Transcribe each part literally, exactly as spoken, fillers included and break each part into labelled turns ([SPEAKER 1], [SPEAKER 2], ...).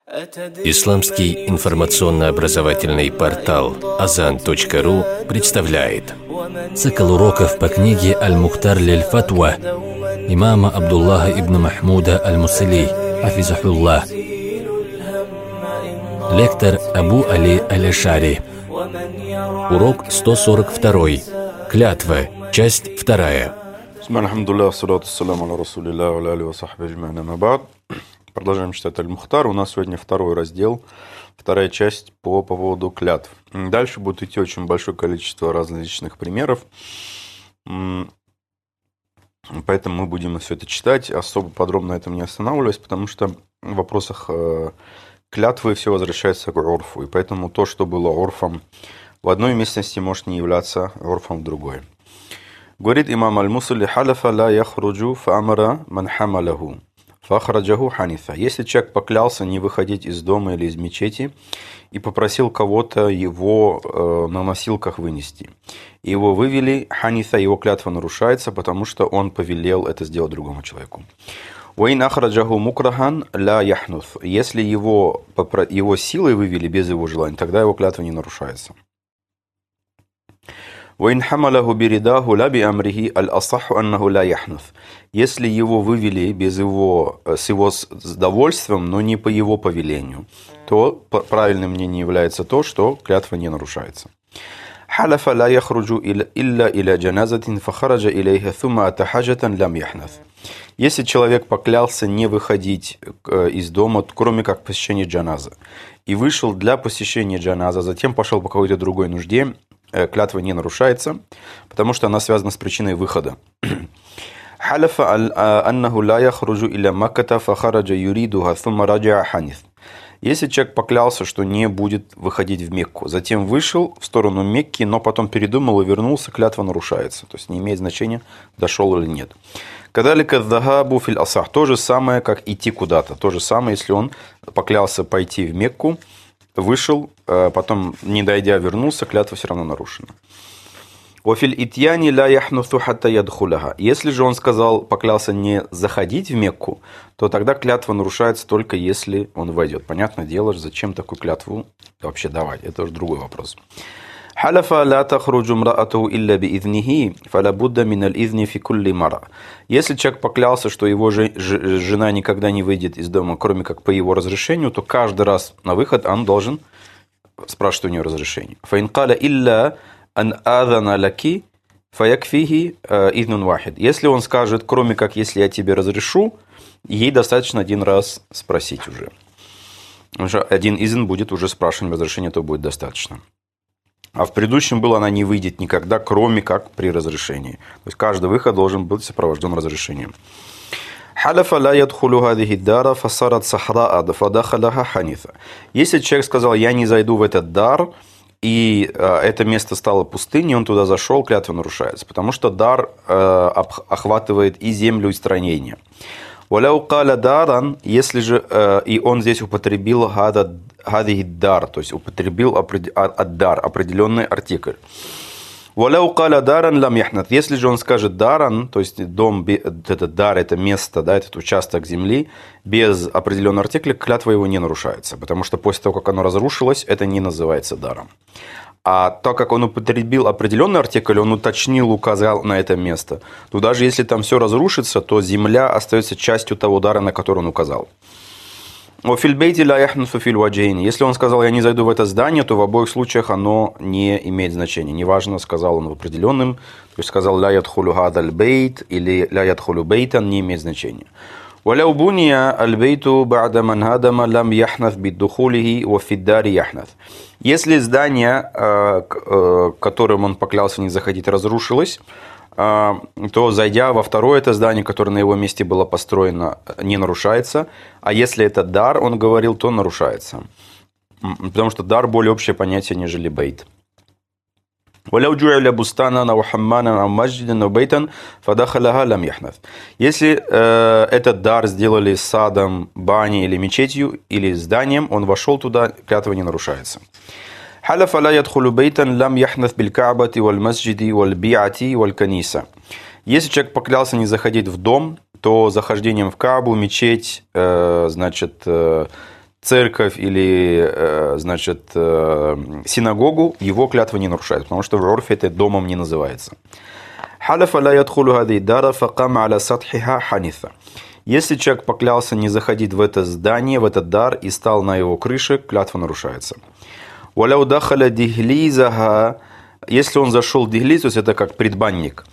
[SPEAKER 1] Исламский информационно-образовательный портал азан точка ру представляет цикл уроков по книге «Аль-Мухтар лиль-Фатва» имама Абдуллаха ибн Махмуда аль-Мусили, хафизахуллах. Лектор Абу Али аль-Ашари. Урок сто сорок два. Клятва. Часть вторая.
[SPEAKER 2] Продолжаем читать Аль-Мухтар. У нас сегодня второй раздел, вторая часть по поводу клятв. Дальше будет идти очень большое количество различных примеров. Поэтому мы будем все это читать. Особо подробно на этом не останавливаясь, потому что в вопросах клятвы все возвращается к урфу. И поэтому то, что было урфом в одной местности, может не являться урфом в другой. Говорит имам Аль-Мусали: халяфа ла яхруджу фаамара ман хамалаху фахраджаху ханиса. Если человек поклялся не выходить из дома или из мечети и попросил кого-то его э, на носилках вынести, и его вывели, ханиса, его клятва нарушается, потому что он повелел это сделать другому человеку. Уэйн ахраджаху мукрахан ла яхнус. Если его, его силой вывели без его желания, тогда его клятва не нарушается. Если его вывели без его, с его довольством, но не по его повелению, то правильным мнением является то, что клятва не нарушается. Если человек поклялся не выходить из дома, кроме как посещения джаназа, и вышел для посещения джаназа, затем пошел по какой-то другой нужде, клятва не нарушается, потому что она связана с причиной выхода. Если человек поклялся, что не будет выходить в Мекку, затем вышел в сторону Мекки, но потом передумал и вернулся, клятва нарушается. То есть не имеет значения, дошел или нет. Кадалика захабу фил асах. То же самое, как идти куда-то. То же самое, если он поклялся пойти в Мекку, вышел, потом, не дойдя, вернулся, клятва все равно нарушена. Если же он сказал, поклялся не заходить в Мекку, то тогда клятва нарушается только если он войдет. Понятное дело, зачем такую клятву вообще давать? Это уже другой вопрос. Если человек поклялся, что его жена никогда не выйдет из дома, кроме как по его разрешению, то каждый раз на выход он должен спрашивать у нее разрешение. Если он скажет, кроме как если я тебе разрешу, ей достаточно один раз спросить уже. Потому что один изн будет уже спрашивать разрешение, то будет достаточно. А в предыдущем было, она не выйдет никогда, кроме как при разрешении. То есть каждый выход должен быть сопровожден разрешением. Если человек сказал, я не зайду в этот дар, и это место стало пустыней, он туда зашел, клятва нарушается. Потому что дар охватывает и землю, и строение. Если же и он здесь употребил дар, то есть употребил ад-дар, определенный артикль. Если же он скажет даран, то есть дом, этот дар, это место, да, этот участок земли, без определенного артикля, клятва его не нарушается. Потому что после того, как оно разрушилось, это не называется даром. А так как он употребил определенный артикль, он уточнил, указал на это место, то даже если там все разрушится, то земля остается частью того дара, на который он указал. Если он сказал, я не зайду в это здание, то в обоих случаях оно не имеет значения. Неважно, сказал он в определенном, то есть сказал ля ядхулю хадаль бейт или ля ядхулю бейтан, не имеет значения. Если здание, которым он поклялся не заходить, разрушилось, то, зайдя во второе это здание, которое на его месте было построено, не нарушается. А если это дар, он говорил, то нарушается. Потому что дар более общее понятие, нежели бейт. Если э, этот дар сделали садом, баней или мечетью, или зданием, он вошел туда, клятва не нарушается. حلف لا يدخل بيتا لم يحنث بالكعبة والمسجد والبيعة والكنيسة. Если человек поклялся не заходить в дом, то захождением в Каабу, мечеть, э, значит, э, церковь или, значит, синагогу, его клятва не нарушается, потому что в урфе это домом не называется. Если человек поклялся не заходить в это здание, в этот дар и стал на его крыше, клятва нарушается. Если он зашел в дихлиз, то есть это как предбанник.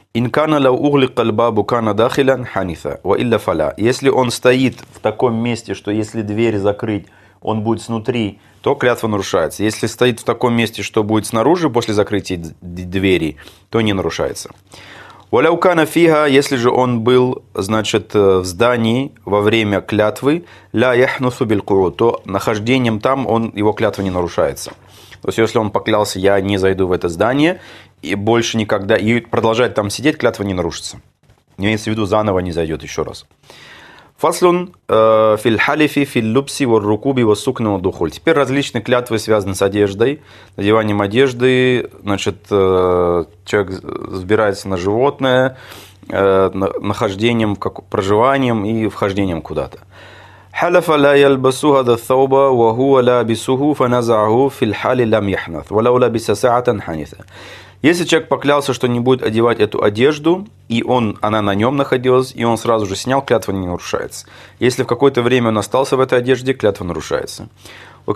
[SPEAKER 2] Если он стоит в таком месте, что если дверь закрыть, он будет снутри, то клятва нарушается. Если стоит в таком месте, что будет снаружи после закрытия двери, то не нарушается. Если же он был, значит, в здании во время клятвы, то нахождением там он, его клятва не нарушается. То есть, если он поклялся, я не зайду в это здание, и больше никогда, и продолжает там сидеть, клятва не нарушится. Имеется в виду, заново не зайдет еще раз. Фаслун фил халифи фил лупси вор рукуби вор сукна духоль. Теперь различные клятвы связаны с одеждой, надеванием одежды. Значит, человек взбирается на животное, нахождением, проживанием и вхождением куда-то. حلف لا يلبس هذا الثوب وهو لابسه فنزعه في الحال لم يحنث ولو لبس ساعة حنث. Если человек поклялся, что не будет одевать эту одежду, и он, она на нем находилась, и он сразу же снял, клятва не нарушается. Если в какое-то время он остался в этой одежде, клятва нарушается. То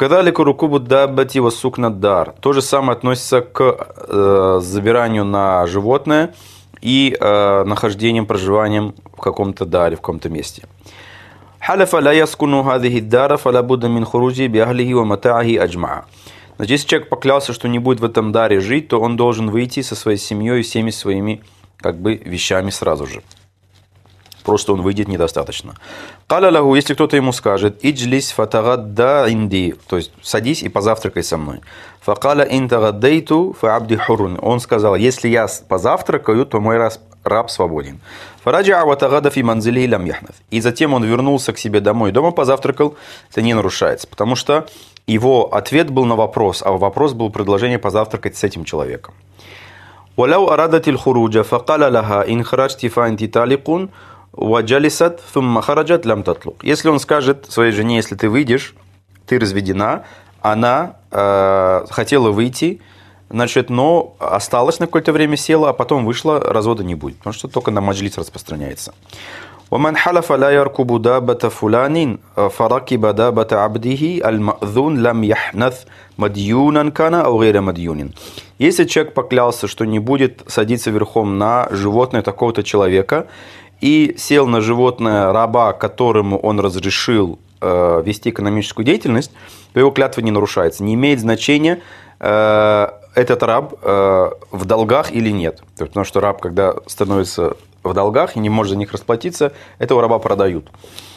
[SPEAKER 2] же самое относится к э, забиранию на животное и э, нахождением, проживанием в каком-то даре, в каком-то месте. Значит, если человек поклялся, что не будет в этом даре жить, то он должен выйти со своей семьей и всеми своими как бы вещами сразу же. Просто он выйдет недостаточно. Если кто-то ему скажет, иджлис фатагадда инди, то есть садись и позавтракай со мной. Факаля интагаддейту фаабди хурун. Он сказал, если я позавтракаю, то мой раб свободен. Фараджа ватагада фи манзили лам яхнаф. И затем он вернулся к себе домой, дома позавтракал, это не нарушается, потому что его ответ был на вопрос, а вопрос был предложение позавтракать с этим человеком. Валяу арадатил хуруджа факаля лаха ин хараджти фа инти таликун ваджалисат фумма хараджат лам татлук. Если он скажет своей жене, если ты выйдешь, ты разведена, она э, хотела выйти, значит, но осталась на какое-то время, села, а потом вышла, развода не будет, потому что только на маджлис распространяется. ومن حلف لا يركب دابة فلان فركب دابة عبده المأذون لم يحنث مديونا كان أو غير مديون. Если человек поклялся, что не будет садиться верхом на животное такого-то человека, и сел на животное раба, которому он разрешил э, вести экономическую деятельность, то его клятва не нарушается. Не имеет значения, э, этот раб э, в долгах или нет. Потому что раб, когда становится в долгах и не может за них расплатиться, этого раба продают.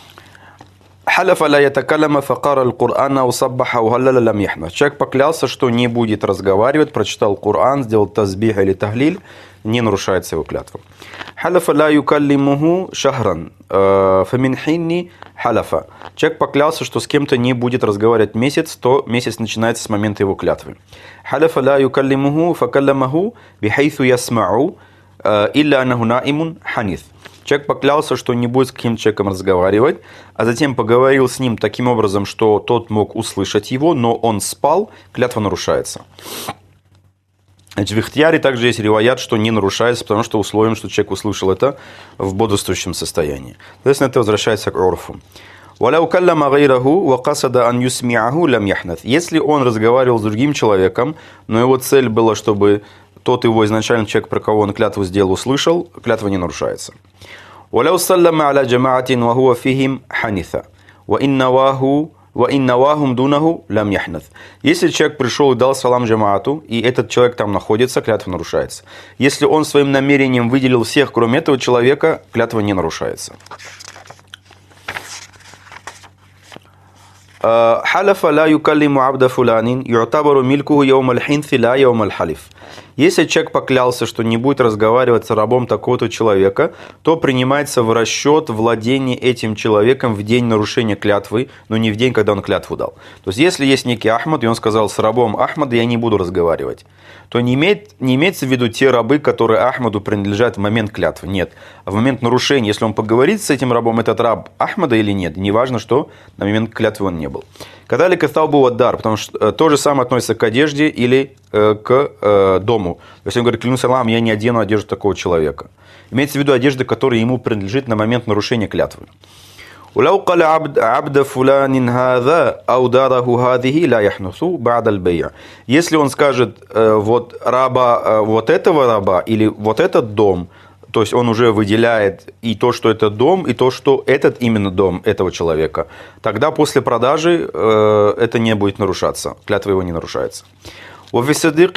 [SPEAKER 2] Человек поклялся, что не будет разговаривать, прочитал Коран, сделал тазбих или тахлиль, не нарушается его клятва. Человек поклялся, что с кем-то не будет разговаривать месяц, то месяц начинается с момента его клятвы. Человек поклялся, что не будет с каким-то человеком разговаривать, а затем поговорил с ним таким образом, что тот мог услышать его, но он спал, клятва нарушается. Значит, в ихтияре также есть риваят, что не нарушается, потому что условием, что человек услышал это в бодрствующем состоянии. Соответственно, это возвращается к урфу. Если он разговаривал с другим человеком, но его цель была, чтобы тот его изначально человек, про кого он клятву сделал, услышал, клятва не нарушается. Если человек пришел и дал салам джамаату, и этот человек там находится, клятва нарушается. Если он своим намерением выделил всех, кроме этого человека, клятва не нарушается. Если человек поклялся, что не будет разговаривать с рабом такого-то человека, то принимается в расчет владение этим человеком в день нарушения клятвы, но не в день, когда он клятву дал. То есть, если есть некий Ахмад, и он сказал, с рабом Ахмада я не буду разговаривать, то не, имеет, не имеется в виду те рабы, которые Ахмаду принадлежат в момент клятвы. Нет. В момент нарушения, если он поговорит с этим рабом, этот раб Ахмада или нет, неважно, что на момент клятвы он не был. Когда ли кастал был отдар, потому что то же самое относится к одежде или э, к э, дому. То есть он говорит, клянусь Аллахом, я не одену одежду такого человека. Имеется в виду одежда, которая ему принадлежит на момент нарушения клятвы. ولو قال عبد عبد فلان هذا أو داره هذه لا يحنث بعد البيع. Если он скажет вот раба, вот этого раба или вот этот дом, то есть он уже выделяет и то, что это дом, и то, что этот именно дом этого человека, тогда после продажи это не будет нарушаться, клятва его не нарушается. Если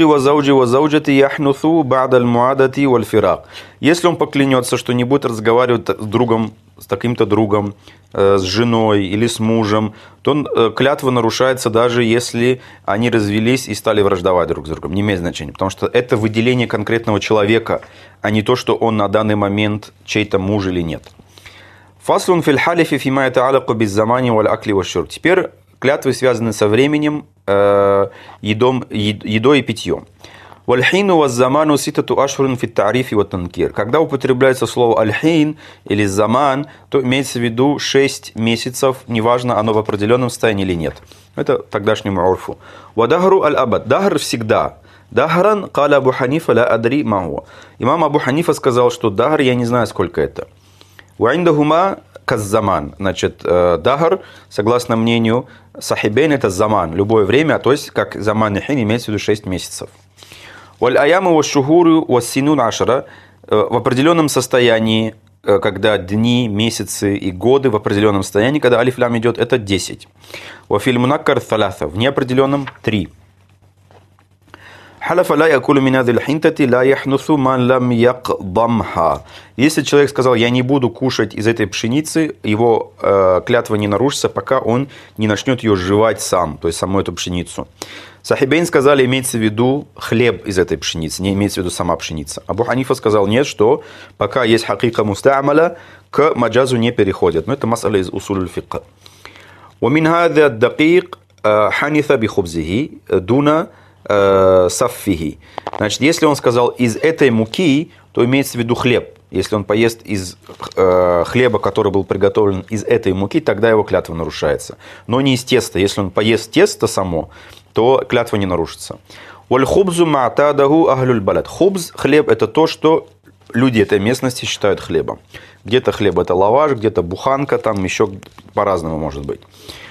[SPEAKER 2] он поклянется, что не будет разговаривать с другом, с таким-то другом, с женой или с мужем, то клятва нарушается, даже если они развелись и стали враждовать друг с другом. Не имеет значения, потому что это выделение конкретного человека, а не то, что он на данный момент чей-то муж или нет. Фаслун фил халифи фима ятаалаку беззамани валь акли вашшурб. Теперь клятвы связаны со временем, едом, едой и питьем. Вальхину ваззаману ситату ашхурин фит тарифи ва танкир. Когда употребляется слово аль-хин или заман, то имеется в виду шесть месяцев, неважно, оно в определенном состоянии или нет. Это тогдашнему урфу. Вадахру аль-абад. Дахр всегда. Дахран каля Абу Ханифа ла адри маху. Имам Абу Ханифа сказал, что дахр, я не знаю, сколько это. Уиндахума каззаман. Значит, дахр, согласно мнению сахибейн, это заман, любое время, то есть как заман и хин имеется в виду шесть месяцев. Валь-аяму ва-шухуру ва-синун ашара. В определенном состоянии, когда дни, месяцы и годы в определенном состоянии, когда алиф-лям идет, это десять. Ва-фильмунаккар талатha. В неопределенном три. Халяфа ла якулу мин адил хинтати ла яхнусу ман лам якдамха. Если человек сказал, я не буду кушать из этой пшеницы, его э, клятва не нарушится, пока он не начнет ее жевать сам, то есть саму эту пшеницу. Сахибейн сказали, имеется в виду хлеб из этой пшеницы, не имеется в виду сама пшеница. Абу Ханифа сказал, нет, что пока есть хакика муста'маля, к маджазу не переходят. Но это мас'аля из усуль аль-фикха. ومن هذا الدقيق حنث بخبزه دون саффихи. Значит, если он сказал из этой муки, то имеется в виду хлеб. Если он поест из э, хлеба, который был приготовлен из этой муки, тогда его клятва нарушается. Но не из теста. Если он поест тесто само, то клятва не нарушится. Валь-хубзу ма'тадаху ахлюль балад. Хубз, хлеб, это то, что люди этой местности считают хлебом. Где-то хлеб это лаваш, где-то буханка, там еще по-разному может быть.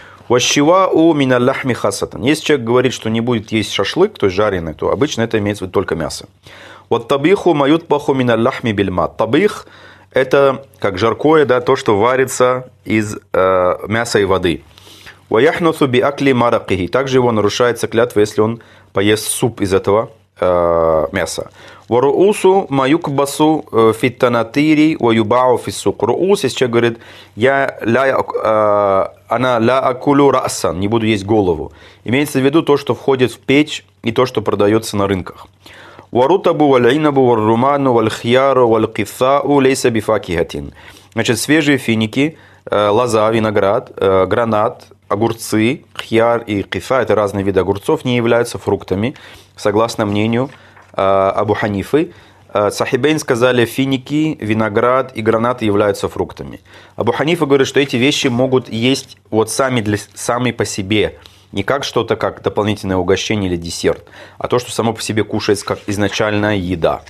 [SPEAKER 2] Ващивау миналлахми хасатан. Если человек говорит, что не будет есть шашлык, то есть жареный, то обычно это имеется в виду только мясо. Вот табиху маютбаху миналлахми бильмат. Табих – это как жаркое, да, то, что варится из э, мяса и воды. Ваяхнусу би акли маракихи. Также его нарушается клятва, если он поест суп из этого э, мяса. Варуусу маюкбасу фиттанатири ваюбау фиссук. Руус, если человек говорит, я ля, она ля акулю расан, не буду есть голову. Имеется в виду то, что входит в печь и то, что продается на рынках. Варутабу валь-инабу валь-руману валь-хьяру валь-киссау лейса бифакихатин. Значит, свежие финики, лоза, виноград, гранат, огурцы, хьяр и киса, это разные виды огурцов, не являются фруктами, согласно мнению Абу Ханифы. Сахибейн сказали, финики, виноград и гранаты являются фруктами. Абу Ханифа говорит, что эти вещи могут есть вот сами, для, сами по себе, не как что-то, как дополнительное угощение или десерт, а то, что само по себе кушается как изначальная еда.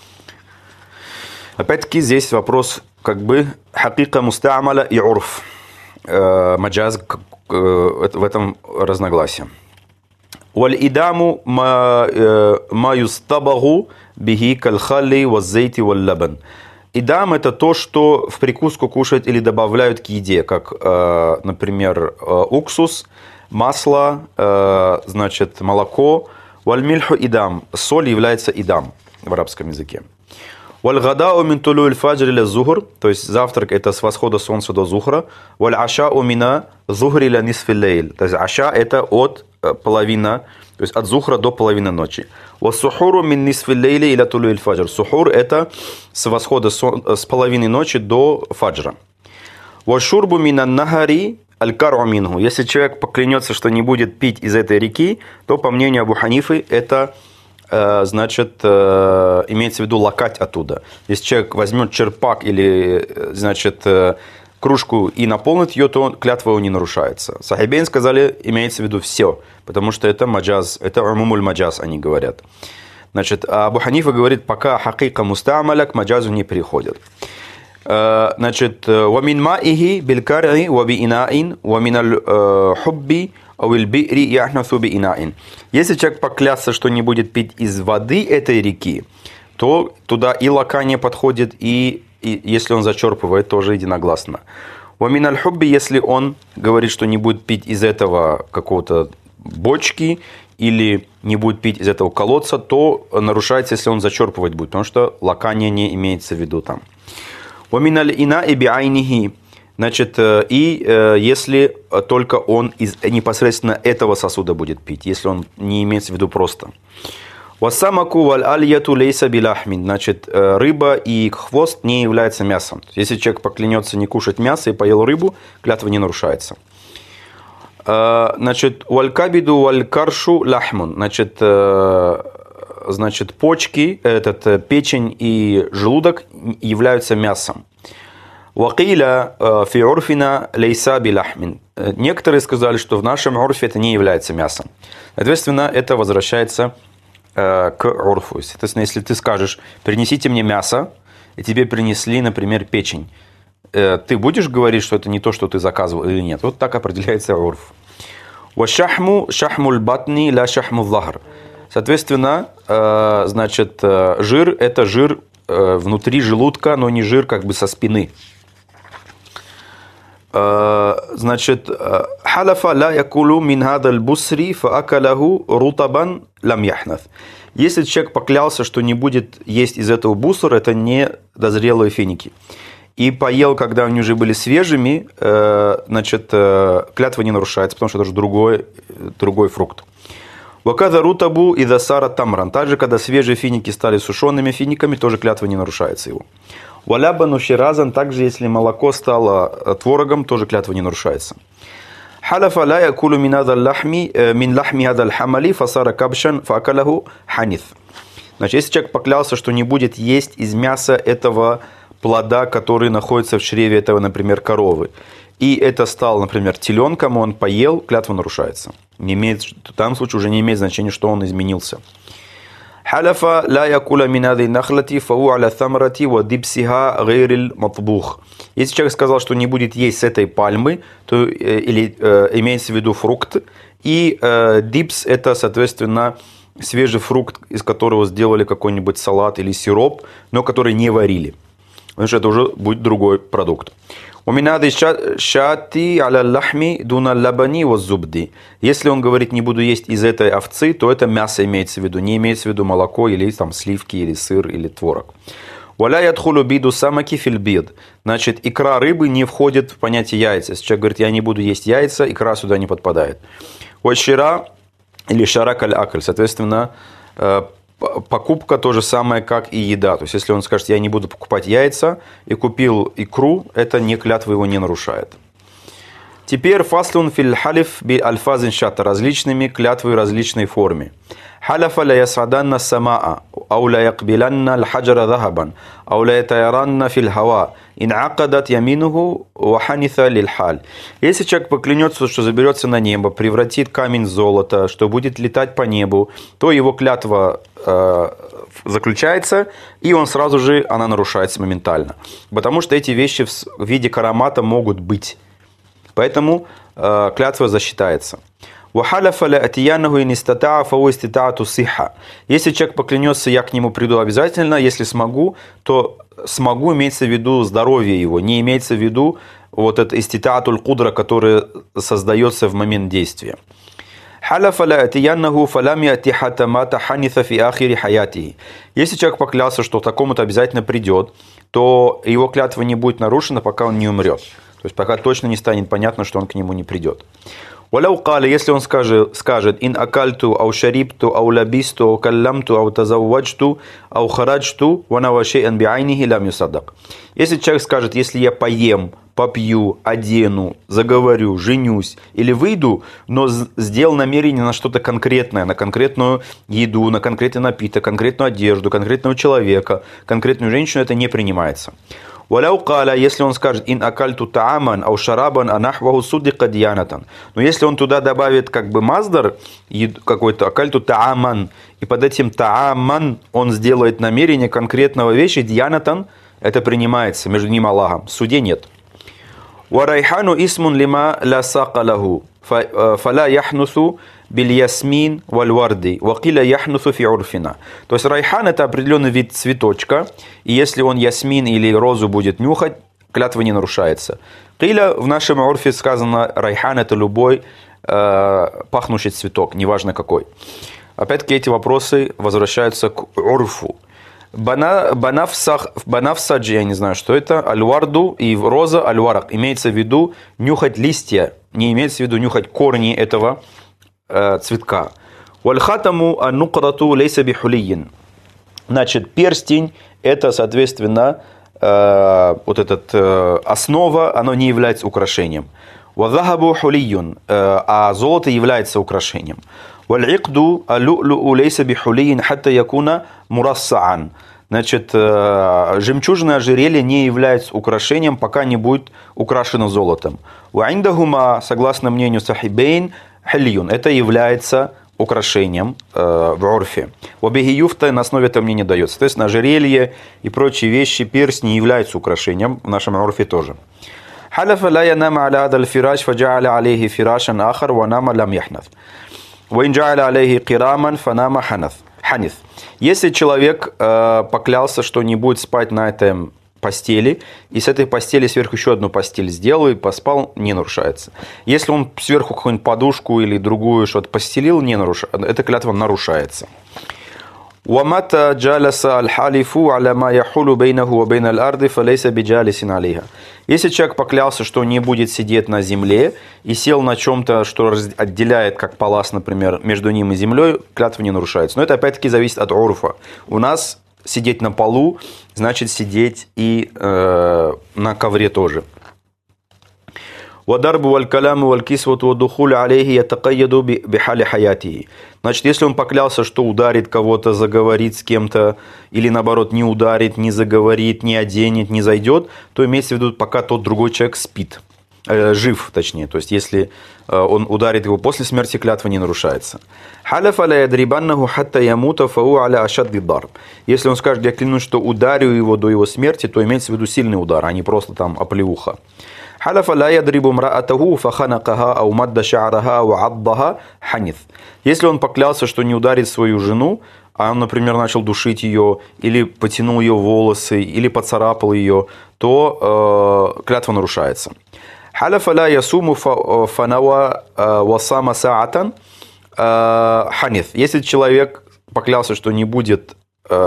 [SPEAKER 2] Опять-таки здесь вопрос как бы хакика муста'маля и урф. Маджаз, в этом разногласие. Валь-идаму ма юстабагу бихи калхали ваззейти валь-лабан. Идам – это то, что в прикуску кушают или добавляют к еде, как, например, уксус, масло, значит, молоко. Валь-мильху идам. Соль является идам в арабском языке. Валь-гадау мин тулу'ль фаджр иля зухр, то есть завтрак – это с восхода солнца до зухра. Валь-ашау мина зухри иля нисфи лейль, то есть аша – это от половина, то есть от зухра до половины ночи. Вассухуру мин нисфи лейли иля тулуиль фаджр. Сухур – это с восхода с половины ночи до фаджра. Вашурбу минан нахари аль-кару минху. Если человек поклянется, что не будет пить из этой реки, то, по мнению Абу Ханифы, это э, значит, э, имеется в виду лакать оттуда. Если человек возьмет черпак или, значит, э, кружку и наполнит ее, то клятва его не нарушается. Сахибейн сказали, имеется в виду все, потому что это маджаз, это умумуль маджаз, они говорят. Значит, а Абу Ханифа говорит, пока хакика мустамаля к маджазу не приходят. Значит, وَمِنْ مَائِهِ بِالْكَرْعِ وَبِإِنَاءٍ وَمِنَ الْحُبِّ أَوِ الْبِئْرِ يَحْنَثُ بِإِنَاءٍ. Если человек поклялся, что не будет пить из воды этой реки, то туда и лакание подходит, и, и если он зачерпывает, тоже единогласно. وَمِنَ الْحُبِّ, если он говорит, что не будет пить из этого какого-то бочки, или не будет пить из этого колодца, то нарушается, если он зачерпывать будет, потому что лакание не имеется в виду там. Ваминаль ина и биайнихи, значит, и если только он из непосредственно этого сосуда будет пить, если он не имеется в виду просто. Васамаку валь альяту лейса билахмин, значит, рыба и хвост не являются мясом. Если человек поклянется не кушать мясо и поел рыбу, клятва не нарушается. Значит, валь кабиду валь каршу лахмун, значит, Значит, почки, этот, печень и желудок являются мясом. Вакиля фи урфина лейса билахмин. Некоторые сказали, что в нашем урфе это не является мясом. Соответственно, это возвращается к урфу. Соответственно, если ты скажешь, принесите мне мясо, и тебе принесли, например, печень, ты будешь говорить, что это не то, что ты заказывал или нет? Вот так определяется урф. Вашахму шахмуль батни ля шахму захр. Соответственно, значит, жир – это жир внутри желудка, но не жир как бы со спины. Значит, халяфа ла якулу мин хадаль бусри фа акалаху рутабан лам яхнаth. Если человек поклялся, что не будет есть из этого бусура, это не дозрелые финики, и поел, когда они уже были свежими, значит, клятва не нарушается, потому что это же другой, другой фрукт. Вакада рутабу и дасара тамран. Также, когда свежие финики стали сушеными финиками, тоже клятва не нарушается его. Валябану ширазан. Также, если молоко стало творогом, тоже клятва не нарушается. Халяфа ла якулу мин адал лахми мин лахми адал хамали фасара кабшан факалаху ханиф. Значит, если человек поклялся, что не будет есть из мяса этого плода, который находится в чреве этого, например, коровы, и это стал, например, теленком, он поел, клятва нарушается. Не имеет, в данном случае уже не имеет значения, что он изменился. Халяфа ла якула мин адай нахлати фау аля тамрати ва дипсиха гайрил матбух. Если человек сказал, что не будет есть с этой пальмы, то или э, имеется в виду фрукт, и э, дипс это, соответственно, свежий фрукт, из которого сделали какой-нибудь салат или сироп, но который не варили. Потому что это уже будет другой продукт. Если он говорит, не буду есть из этой овцы, то это мясо имеется в виду, не имеется в виду молоко или там сливки, или сыр, или творог. Значит, икра рыбы не входит в понятие яйца. Если человек говорит, я не буду есть яйца, икра сюда не подпадает. Шира или шарак аль-акль, соответственно, покупка то же самое, как и еда. То есть, если он скажет, я не буду покупать яйца, и купил икру, это не клятва его не нарушает. Теперь фаслун фил халиф би альфазин шата, различными клятвы в различной форме. Халяфа ля ясаданна самаа, ау ля якбиланна аль-хаджара захабан, ау ля ятайранна фил хава, ин акадат яминуху ваханиса лиль халь. Если человек поклянется, что заберется на небо, превратит камень в золото, что будет летать по небу, то его клятва э, заключается, и он сразу же, она нарушается моментально. Потому что эти вещи в виде карамата могут быть. Поэтому э, клятва засчитается. Если человек поклянется, я к нему приду обязательно, если смогу, то смогу имеется в виду здоровье его, не имеется в виду вот это иститаатуль кудра, которое создается в момент действия. Если человек поклялся, что такому-то обязательно придет, то его клятва не будет нарушена, пока он не умрет. То есть пока точно не станет понятно, что он к нему не придет. Валяу каля, если он скажет, скажет ин акальту, ау шарипту, ау лабисту, ау каллямту, ау тазавваджту, ау хараджту, ванава шей'ан би'айнихи лам юсаддак. Если человек скажет, если я поем, попью, одену, заговорю, женюсь или выйду, но сделал намерение на что-то конкретное, на конкретную еду, на конкретный напиток, конкретную одежду, конкретного человека, конкретную женщину, это не принимается. Валяу каля, если он скажет ин акальту тааман ау шарабан анахваху суддика диянатан. Но если он туда добавит как бы маздар какой-то акальту тааман, и под этим тааман он сделает намерение конкретного вещи, диянатан, это принимается между ним и Аллахом. В суде нет. Варайхану исмун лима ла сака лаху, фаля яхнусу биль ясмин валь варди, вакиля яхнусу фи урфина. То есть райхан это определенный вид цветочка, и если он ясмин или розу будет нюхать, клятва не нарушается. Киля в нашем урфе сказано, райхан это любой э, пахнущий цветок, неважно какой. Опять-таки эти вопросы возвращаются к урфу. Банафсаджи, я не знаю, что это, альварду и роза альварак. Имеется в виду нюхать листья, не имеется в виду нюхать корни этого э, цветка. Вальхатаму аннукрату лейса бихулиин. Значит, перстень, это, соответственно, э, вот этот э, основа, оно не является украшением. Вазахабу хулиюн, э, а золото является украшением. Вал'икду аллю'лю'у лейса бихулиин хатта якуна мурассаан. Значит, жемчужное ожерелье не является украшением, пока не будет украшено золотом. Ваиндахума, согласно мнению сахибейн, хильюн, это является украшением э, в урфе. Вабихиюфта на основе этого мнения дается. Соответственно, ожерелье и прочие вещи, перстни не являются украшением, в нашем урфе тоже. Халяфа ла янама аля адал фираш, фаджа'аля алейхи фирашан ахар, ванама лам яхнаф. Ваинджа'аля алейхи кираман, фанама ханас. Ханис. Если человек э, поклялся, что не будет спать на этой постели, и с этой постели сверху еще одну постель сделал и поспал, не нарушается. Если он сверху какую-нибудь подушку или другую что-то постелил, не нарушается. Эта клятва нарушается. وَمَتَى جَالَسَ الْحَالِفُ عَلَى مَا يَحُولُ بَيْنَهُ وَبَيْنَ الْأَرْضِ فَلَيْسَ بِجَالِسٍ عَلَيْهَا. Если человек поклялся, что не будет сидеть на земле и сел на чем-то, что отделяет, как палас, например, между ним и землей, клятва не нарушается. Но это опять-таки зависит от урфа. У нас сидеть на полу значит сидеть и э, на ковре тоже. وَدَرْبُ وَالْكَلَامُ وَالْكِسْوَةُ وَالدُّخُولُ عَلَيْهِ يَتَقَيَّدُ بِحَالِ حَيَاتِهِ. Значит, если он поклялся, что ударит кого-то, заговорит с кем-то, или наоборот не ударит, не заговорит, не оденет, не зайдет, то имеется в виду, пока тот другой человек спит, э, жив точнее. То есть, если э, он ударит его после смерти, клятва не нарушается. حَلَفَ لَا يَدْرِبَنَّهُ حَتَّى يَمُوتَ فَهُوَ عَلَى أَشَدِّ الضَّرْبِ. Если он скажет, я клянусь, что ударю его до его смерти, то имеется в виду сильный удар, а не просто там оплеуха. حلف لا يضرب امرأته فخنقها أو مد شعرها وعضها حنث. Если он поклялся, что не ударит свою жену, а он, например, начал душить ее, или потянул ее волосы, или поцарапал ее, то э, клятва нарушается. حلف لا يصوم فنوى وصام ساعة حنث. Если человек поклялся, что не будет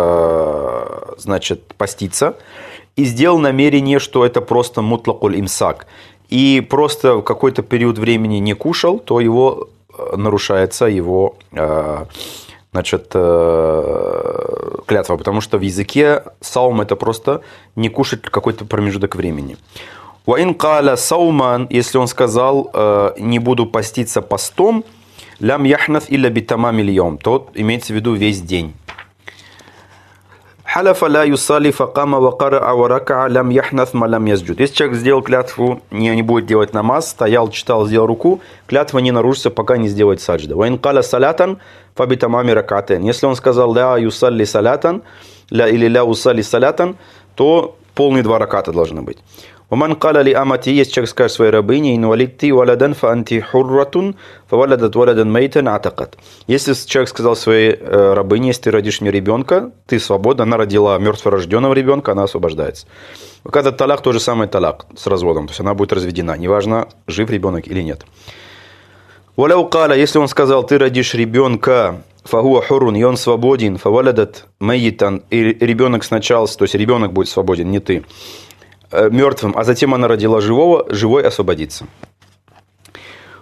[SPEAKER 2] э, значит, поститься, и сделал намерение, что это просто мутлакуль имсак, и просто в какой-то период времени не кушал, то его нарушается его значит, клятва, потому что в языке саум это просто не кушать какой-то промежуток времени. Ваин каля сауман, если он сказал не буду поститься постом, лям яхнаф илля битамам ильем, то имеется в виду весь день. Халяфа ла юсали факама вакара аварака лям яхнаф малям язджуд. Если человек сделал клятву, не, не будет делать намаз, стоял, читал, сделал руку, клятва не нарушится, пока не сделает саджда. Ваин каля салятан фабитамами ракатен. Если он сказал ля юсали салятан или ля усали салятан, то полные два раката должны быть. ومن قال لأمتي, если человек скажет своей рабыне, إن ولدتي ولدا فأنت حرة فولدت ولدا ميتا عتقت. Если человек сказал своей рабыне, если ты родишь мне ребенка, ты свободна, она родила мертворожденного ребенка, она освобождается. Когда талак, то же самое талак с разводом, то есть она будет разведена, неважно, жив ребенок или нет. وَلَوْ قَالَ, если он сказал, ты родишь ребенка, фахуа хурун, и он свободен, фавалядат майитан, и ребенок сначала, то есть ребенок будет свободен, не ты, мертвым, а затем она родила живого, живой освободится.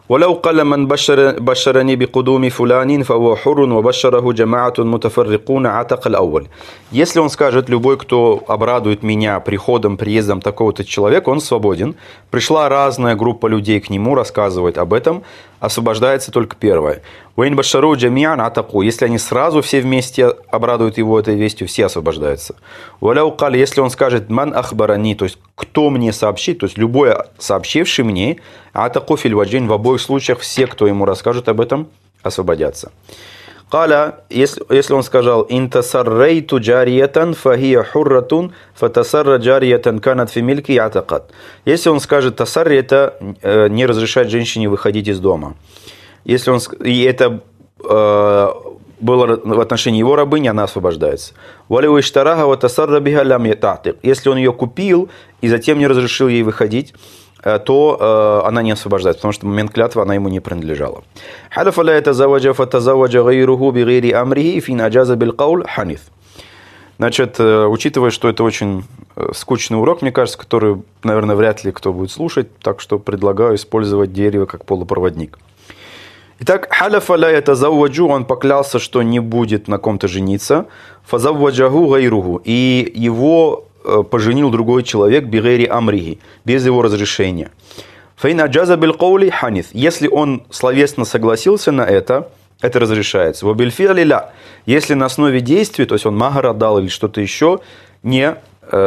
[SPEAKER 2] ولو قال من بشر بشرني بقدوم فلان فهو حر وبشره جماعة متفرقون عتق الأول. Если он скажет, любой, кто обрадует меня приходом, приездом такого-то человека, он свободен. Пришла разная группа людей к нему, рассказывает об этом, освобождается только первая. وإن بشروا جميعا عتقوا. Если они сразу все вместе обрадуют его этой вестью, все освобождаются. ولو قال, если он скажет من أخبرني, то есть кто мне сообщит, то есть любой сообщивший мне, عتقوا في الوجهين, в обоих случаях все, кто ему расскажет об этом, освободятся. Каля, если, если он сказал, «Ин тасаррайту джариятан, фахия хурратун, фатасарра джариятан канат фи мильки ятакат». Если он скажет, «Тасарри» – это э, не разрешать женщине выходить из дома. Если он, и это э, было в отношении его рабыни, она освобождается. «Валю иштараха ва тасарра биха лям ятатик». Если он ее купил и затем не разрешил ей выходить, то э, она не освобождается, потому что в момент клятвы она ему не принадлежала. Халяфа ля ятазаваджа фатазаваджа гайруху бигайри амрихи фин аджаза билкауль ханиф. Значит, э, учитывая, что это очень скучный урок, мне кажется, который, наверное, вряд ли кто будет слушать, так что предлагаю использовать дерево как полупроводник. Итак, халяфа ля ятазаваджу, он поклялся, что не будет на ком-то жениться, фазаваджаху гайруху, и его поженил другой человек бигайри амрихи, без его разрешения. Фаин аджаза билкаули ханиф. Если он словесно согласился на это, это разрешается. Вабильфиали ля. Если на основе действий, то есть он магар отдал или что-то еще, не,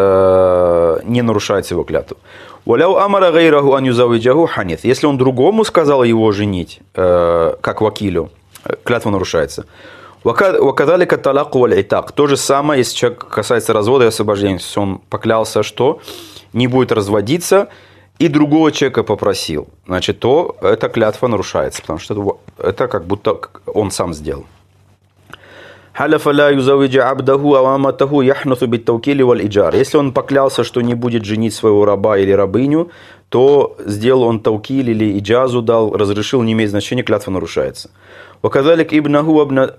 [SPEAKER 2] э, не нарушается его клятву. Валяу амара гайраху ан юзавиджаху ханиф. Если он другому сказал его женить, э, как вакилю, клятва нарушается. Вакадалика талаку валь итак. То же самое, если человек касается развода и освобождения. То есть он поклялся, что не будет разводиться, и другого человека попросил. Значит, то эта клятва нарушается, потому что это, это как будто он сам сделал. Если он поклялся, что не будет женить своего раба или рабыню, то сделал он таукиль или иджазу дал, разрешил, не имеет значения, клятва нарушается. وكذلك ابنه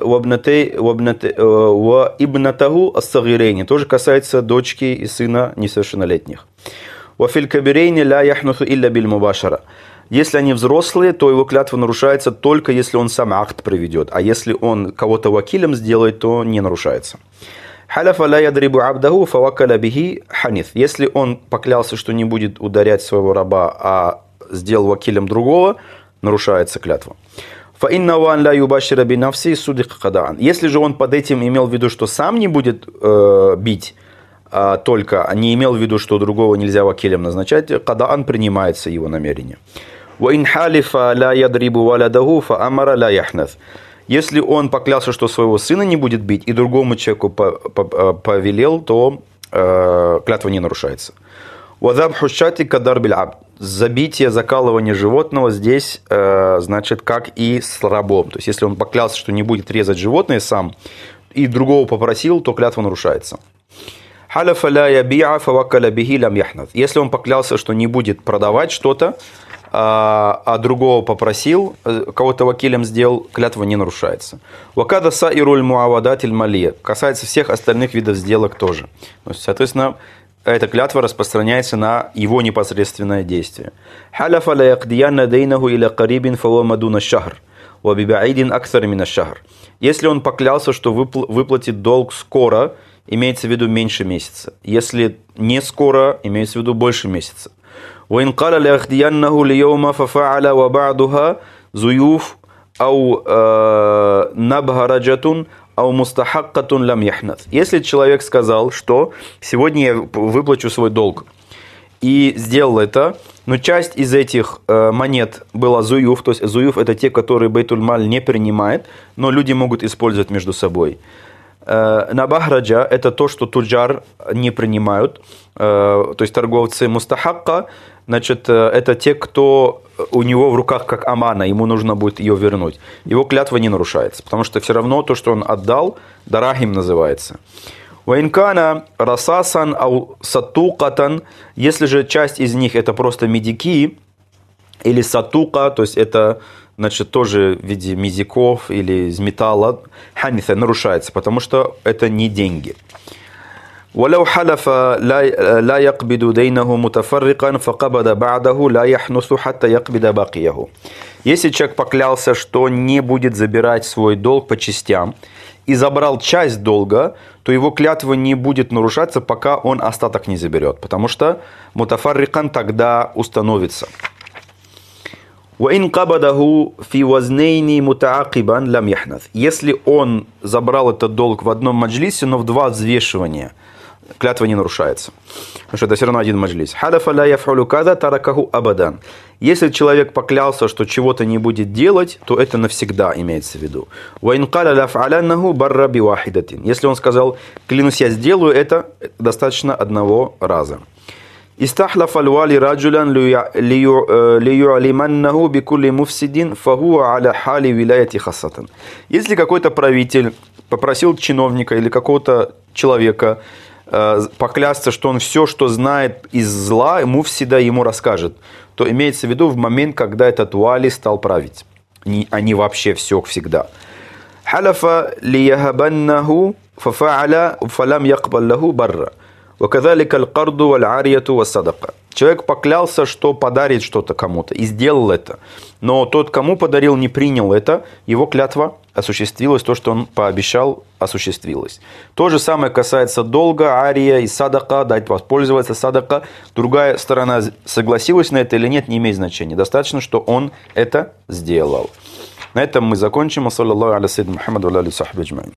[SPEAKER 2] وابنته الصغيرين, тоже касается дочки и сына несовершеннолетних. وفي الكبيرين لا يحنث إلا بالمباشرة. Если они взрослые, то его клятва нарушается только если он сам акт проведет, а если он кого-то вакилем сделает, то не нарушается. حلف لا يضرب عبده فوكل به حنث. Если он поклялся, что не будет ударять своего раба, а сделал вакилем другого, нарушается клятва. Если же он под этим имел в виду, что сам не будет э, бить, а только а не имел в виду, что другого нельзя вакилем назначать, кадаан принимается его намерение. Если он поклялся, что своего сына не будет бить, и другому человеку повелел, то э, клятва не нарушается. Забитие, закалывание животного здесь, э, значит, как и с рабом. То есть, если он поклялся, что не будет резать животное сам, и другого попросил, то клятва нарушается. Если он поклялся, что не будет продавать что-то, а, а другого попросил, кого-то вакилем сделал, клятва не нарушается. Касается всех остальных видов сделок тоже. То есть, соответственно, эта клятва распространяется на его непосредственное действие. Если он поклялся, что выплатит долг скоро, имеется в виду меньше месяца. Если не скоро, имеется в виду больше месяца. وإن قال لأخدينه اليوم ففعل وبعدها زيوف أو نبهرجة أو مستحقة لم يحنث. Если человек сказал, что сегодня я выплачу свой долг, и сделал это, но часть из этих монет была зуюф, то есть зуюф это те, которые Бейтуль-Маль не принимает, но люди могут использовать между собой. Набахраджа – это то, что туджар не принимают, то есть торговцы. Мустахакка, значит, это те, кто у него в руках как амана, ему нужно будет ее вернуть. Его клятва не нарушается, потому что все равно то, что он отдал, дарахим называется. Ваинкана расасан ау сатукатан, если же часть из них это просто медики, или сатука, то есть это, значит, тоже в виде медиков или из металла, ханифа нарушается, потому что это не деньги. ولو حلف لا لا يقبض دينه متفرقا فقبض بعده لا يحنث حتى يقبض باقيه. Если человек поклялся, что не будет забирать свой долг по частям, и забрал часть долга, то его клятва не будет нарушаться, пока он остаток не заберет, потому что мутафаррикан тогда установится. Если он забрал этот долг в одном маджлисе, но в два взвешивания, клятва не нарушается. Потому что это все равно один маджлис. Если человек поклялся, что чего-то не будет делать, то это навсегда имеется в виду. Если он сказал, клянусь, я сделаю это, достаточно одного раза. استحلف الوالي رجلا ليعلمنه بكل مفسد فهو على حال ولاية خاصة. Если какой-то правитель попросил чиновника или какого-то человека поклясться, что он все, что знает из зла, муфсида ему расскажет, то имеется в виду в момент, когда этот вали стал править, а не вообще все всегда. حلف ليهبنه ففعل فلم يقبل له برا. Человек поклялся, что подарит что-то кому-то, и сделал это. Но тот, кому подарил, не принял это, его клятва осуществилась, то, что он пообещал, осуществилось. То же самое касается долга, ария и садака, дать воспользоваться садака. Другая сторона согласилась на это или нет, не имеет значения. Достаточно, что он это сделал. На этом мы закончим.